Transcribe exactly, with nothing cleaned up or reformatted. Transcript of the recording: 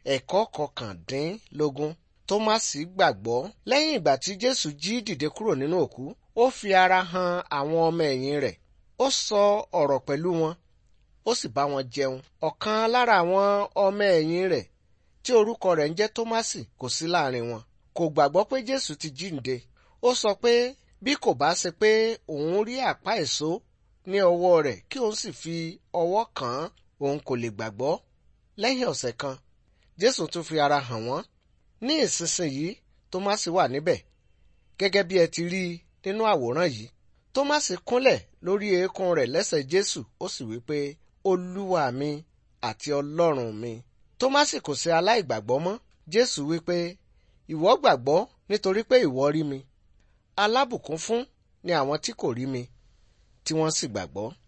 Ẹ̀kọ́ kọkàndínlógún. Tómásì gbàgbọ́. Lẹ́yìn ìgbà tí Jésù jí dìde kúrò nínú òkú, ó fi ara hàn àwọn ọmọ ẹ̀yìn rẹ̀. Ó sọ ọ̀rọ̀ pẹ̀lú wọn, ó sì bá wọn jẹun. Ọ̀kan lára àwọn ọmọ ẹ̀yìn rẹ̀ tí orúkọ rẹ̀ ń jẹ́ Tómásì kò sí láàrin wọn. Kò gbàgbọ́ pé Jésù ti jíǹde. Ó sọ pé bí kò bá ṣe pé òun rí àpá èso ní ọwọ́ rẹ̀ kí òun sì fi ọwọ́ kàn án, òun kò lè gbàgbọ́. Lẹ́yìn ọ̀sẹ̀ kan, Jésù tún fi ara hàn wọ́n. Ní ìsinsìnyí, Tómásì wà níbẹ̀, gẹ́gẹ́ bí ẹ ti rí i nínú àwòrán yìí. Tómásì kúnlẹ̀ lórí eékún rẹ̀ lẹ́sẹ̀ Jésù, ó sì wí pé, Olúwa mi àti Ọlọ́run mi. Tómásì kò ṣe aláìgbàgbọ́ mọ́. Jésù wí pé, ìwọ gbàgbọ́ nítorí pé ìwọ rí mi. Alábùkún fún ni àwọn tí kò rí mi, tí wọ́n sì gbàgbọ́.